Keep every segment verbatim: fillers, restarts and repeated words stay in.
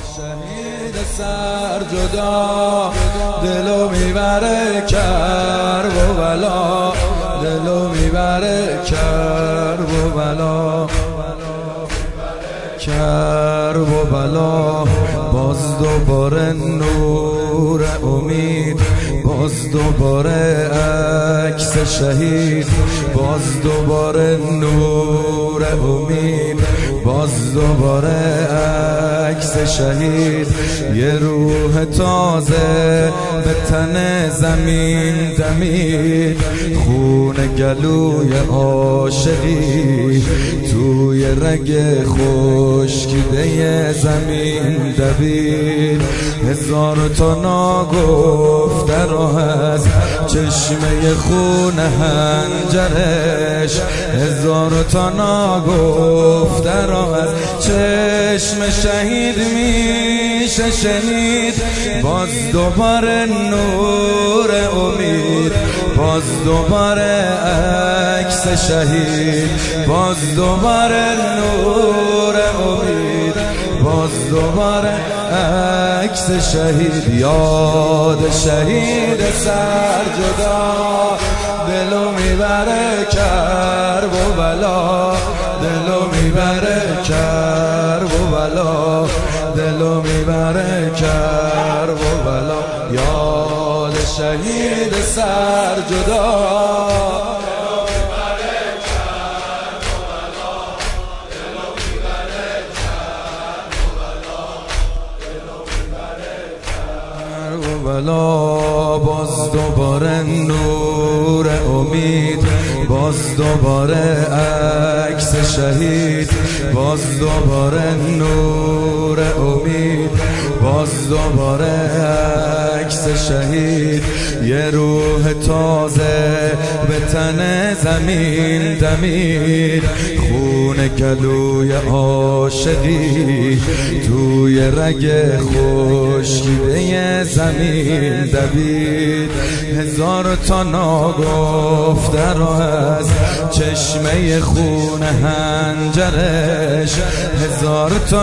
شهید سر جدا دلو میبره کرب و بلا، دلو میبره کرب و بلا، کرب و بلا. باز دوباره نور امید، باز دوباره عکس شهید، باز دوباره نور امید، باز دوباره عکس شهید. یه روح تازه به تن زمین دمید، خون گلوی عاشقی توی رگ خشکیده زمین دوید. هزار تا ناگفته را از چشمه خون هنجرش، هزار تا ناگفته را از چشم شهید میشه شنید. باز دوباره نور امید، باز دوباره عکس شهید، باز دوباره نور امید، باز دوباره عکس شهید. یاد شهید سر جدا دلو میبره کرب و بلا، دلو میبره کرب و بلا، دلو میبره کرب و بلا. یاد شهید سر جدا بلا. باز دوباره نور امید، باز دوباره عکس شهید، باز دوباره نور امید، باز دوباره عکس شهید. یه روح تازه به تن زمین دمید، خون گلوی عاشقی توی رگ خشکیده زمین دوید. هزار تا ناگفته را از چشمه خون هنجرش، هزار تا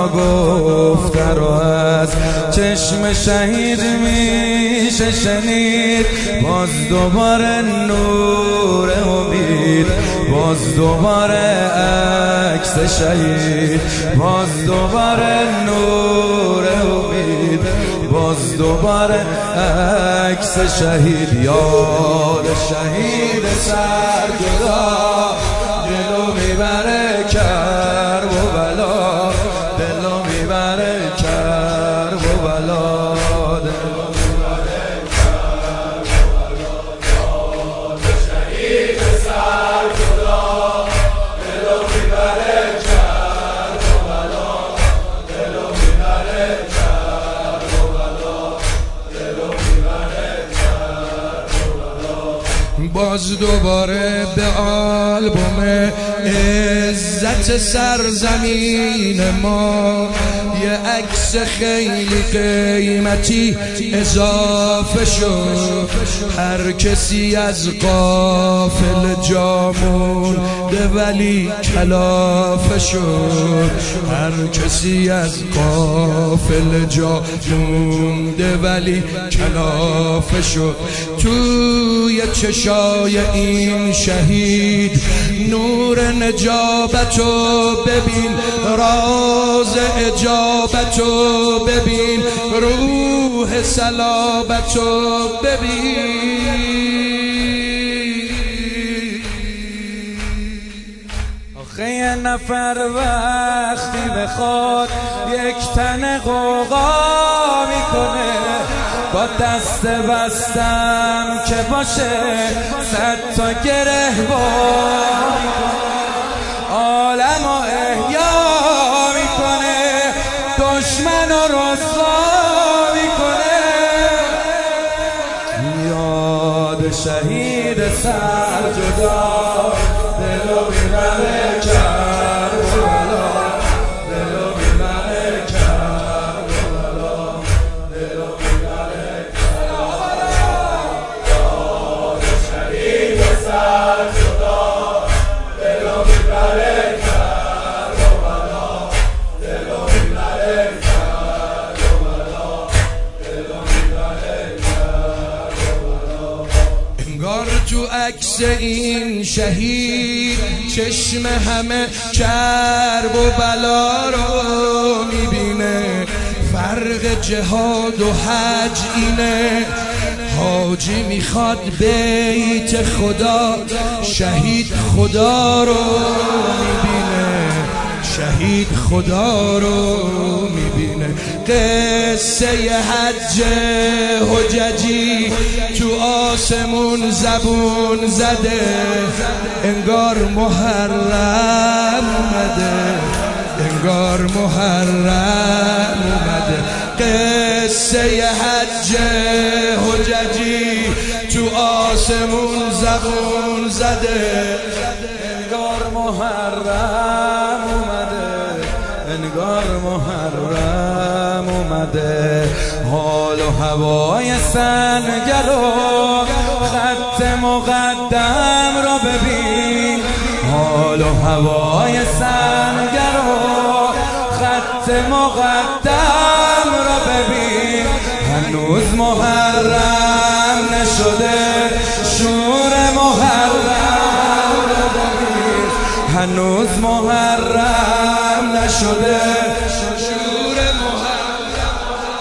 ناگفته را از چشم شهید میشه شنید. باز دوباره نور امید، باز دوباره عکس شهید، باز دوباره نور امید، باز دوباره عکس شهید. یاد شهید سر جدا دلو میبره کرب و بلا، دلو میبره کرب و بلا، دلو میبره کرب و بلا. یاد شهید سر جدا دلو میبره کرب و بلا، دلو میبره کرب و بلا، دلو میبره کرب و بلا. باز دوباره به آلبوم عزت سرزمین ما یه عکس خیلی قیمتی اضافه شد. هر کسی از قافل جامون ده ولی کلافه شد، هر کسی از قافل جامون ده ولی کلافه شد. توی چشای این شهید نور نجابتو ببین، راز اجابتو ببین، روح صلابتو ببین. آخه یه نفر وقتی بخواد یک تن غوغا میکنه، با دست بستم که باشه صد تا گره با عالم و احیا میکنه، دشمن و رسوا میکنه. یاد شهید سر جدا دلو میبره کرب و بلا، دلو میبره کرب و بلا، دلو میبره کرب و بلا. یاد شهید سر جدا دلو میبره کرب و بلا، دلو میبره کرب عکس این شهید چشم همه کرب و بلا رو میبینه. فرق جهاد و حج اینه، حاجی میخواد بیت خدا، شهید خدا رو میبینه، شهید خدا رو میبینه. قصه حج حججی تو آسمون زبون زده، انگار محرم اومده، انگار محرم اومده. قصه حج حججی تو آسمون زبون زده، انگار محرم اومده، انگار محرم اومده. حال و هوای سنگر و خط مقدم رو ببین، حال و هوای سنگر و خط مقدم رو ببین. هنوز محرم نشده، شور محرم رو ببین. هنوز محرم نشده، شور محرم.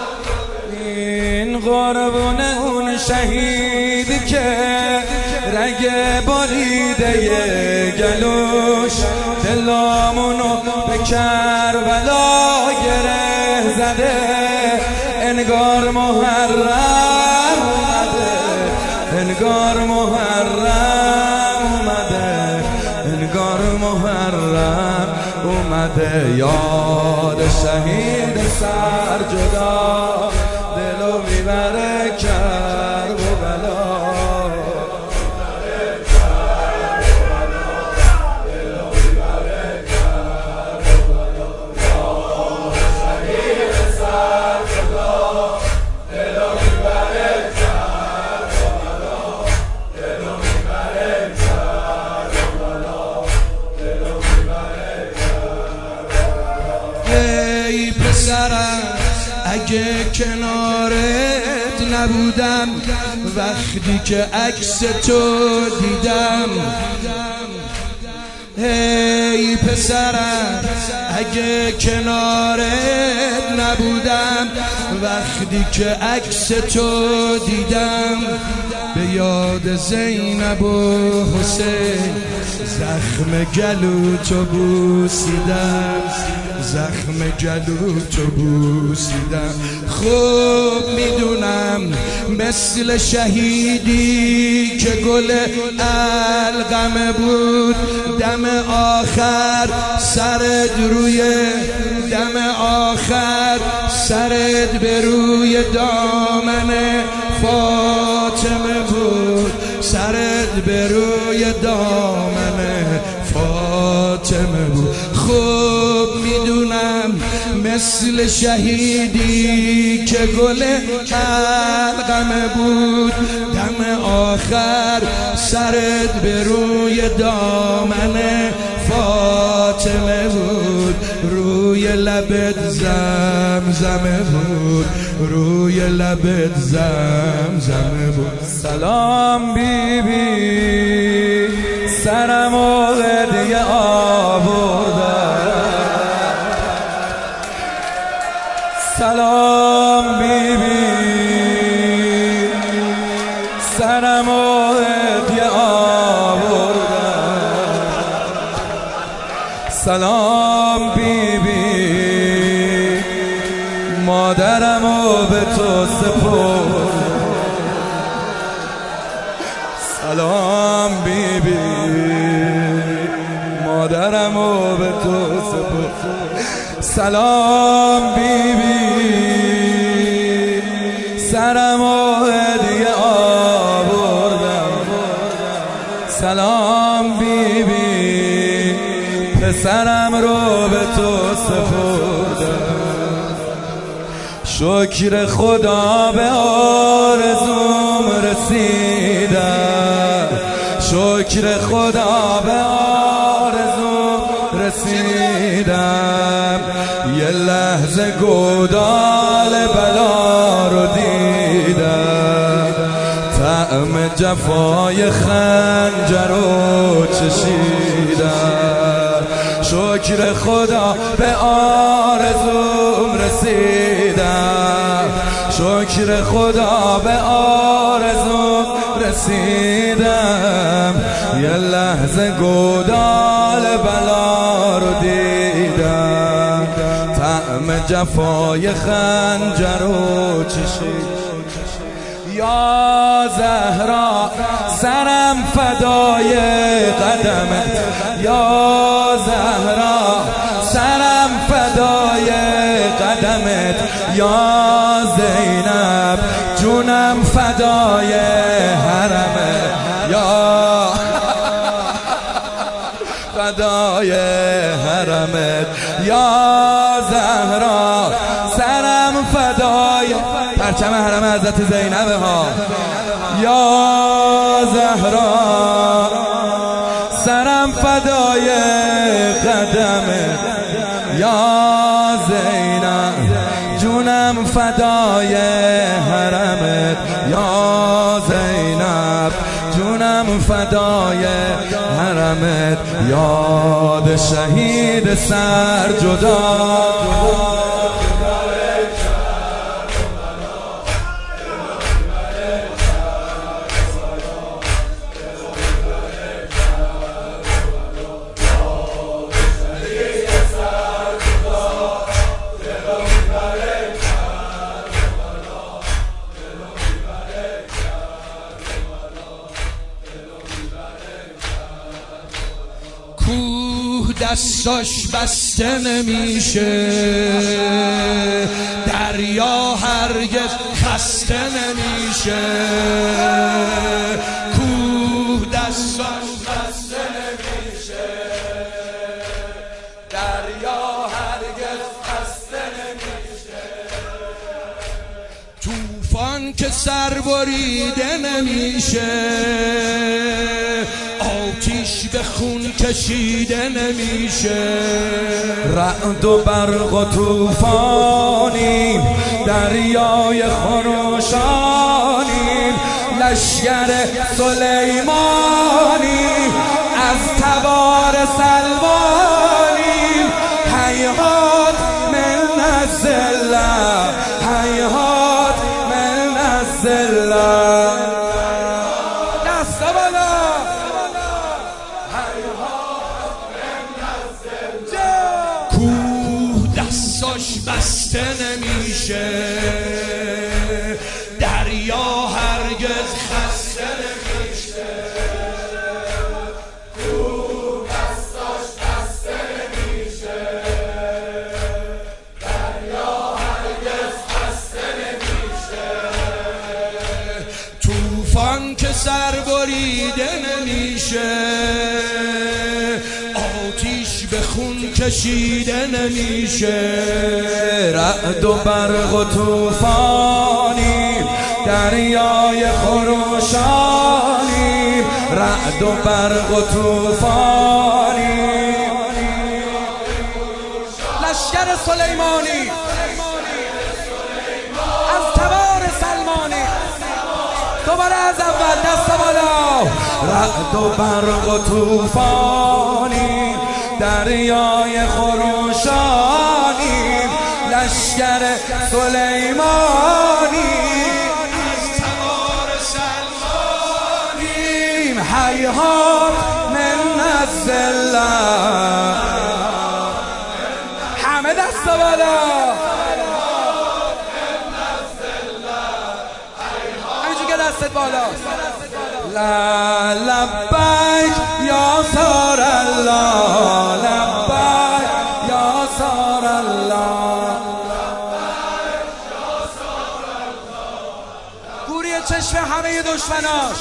این قربون اون شهید که رگ بریده گلوش دلامونو به کربلا گره زده، انگار محرم اومده، انگار محرم اومده، انگار محرم اومده. یاد شهید سر جدا دلو میبره کرب و بلا. ای پسرم اگه کنارت نبودم، وقتی که عکس تو دیدم. ای پسرم اگه کنارت نبودم، وقتی که عکس تو دیدم. به یاد زینب و حسین زخم گلو تو بوسیدم، زخم گلو تو بوسیدم. خوب میدونم مثل شهیدی که گل القمه بود، دم آخر سرت روی دم آخر سرت به روی دامن فاطمه بود، سرت به روی دامن فاطمه بود. خوب میدونم مثل شهیدی که گل القمه بود، دم آخر سرت به روی دامن فاطمه بود، روی لبت زمزمه بود، روی لبت زمزمه بود. سلام بی بی سرم و هدیه آوردم، سلام بی بی سرم و هدیه آوردم، سلام بی بی مادرم و به تو سپردم، سلام بی بی مادرم و به تو سپردم، سلام بی بی سرم و هدیه آوردم، سلام بی بی پسرم رو به تو سپردم. شکر خدا به آرزوم رسیدم، شکر خدا به آرزوم رسیدم. یه لحظه گودال بلا رو دیدم، طعم جفای خنجر رو چشیدم، شکر خدا به آرزوم رسیدم، شکر خدا به آرزوم رسیدم، یه لحظه گودال بلا رو دیدم، طعم جفای خنجر رو چشیدم. یا زهرا سرم فدای قدمت، یا زهرا سرم فدای قدمت، یا زینب جونم فدای حرمت، یا فدای حرمت، یا زهرا سرم فدای پرچم حرم حضرت زینب ها، یا زهرا سرم فدای قدمت، یا زینب جونم فدای حرمت، یا زینب جونم فدای حرمت، یاد شهید سر جدا دستاش بسته نمیشه، دریا هرگز خسته نمیشه، کوه دستاش بسته نمیشه، دریا هرگز خسته نمیشه، طوفان که سر بریده نمیشه، آتیش به خون کشیده نمیشه، رعد و برق و طوفانیم، دریای خروشانیم، لشگر سلیمانیم، از تبار سلمانیم، هیهات من الذلة، هیهات من الذلة، دست بالا، کوه دستاش بسته نمیشه، دریا هرگز خسته نمیشه، کوه دستاش بسته نمیشه، دریا هرگز خسته نمیشه، طوفان که سر بریده نمیشه، به خون کشیده نمیشه، رعد و برق و طوفانیم، دریای خروشانیم، رعد و برق و طوفانیم، لشگر سلیمانی، از تبار سلمانی، دوباره از اول دست بالا، رعد و برق و طوفانیم، دریای خروشانیم، لشگر سلیمانیم، از تبار سلمانیم، هیهات من الذلة، همه دست بالا، همینجور که دستت بالا، لا لبیک یا سار الله، لبیک یا سار الله، گوری چشم همه دشمناش،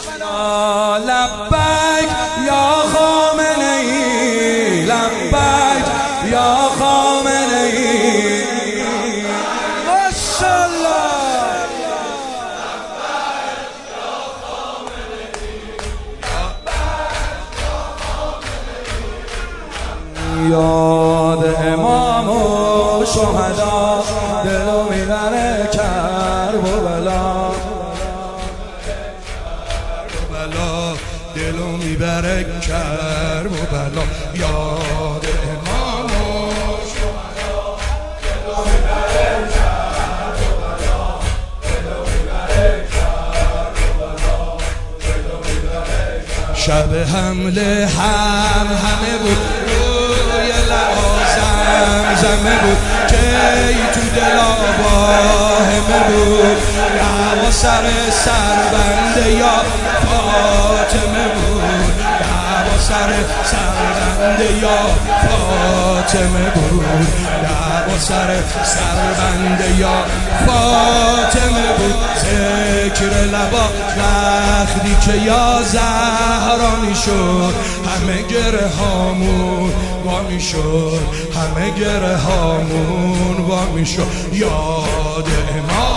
لبیک یا خامنه ای، لبیک یا خامنه ای، ماشاءالله، یاد امام و شهدا دلو میبره کرب و بلا، میبره کرب و بلا یاد امام و شهدا دلو میبره کرب و بلا دلو میبره کرب و بلا دلو میبره کرب. شب حمله هم همه بود روی لباسم زمه بود کی تو دلا با همه بود دعوا سر سربنده یا فاطمه بود دعوا سر سربنده یا فاطمه بود دعوا سر سربنده یا فاطمه بود ذکر لبا وقتی که یا زهرا میشد همه گره هامون وا میشد همه گره هامون وا میشد یاد امام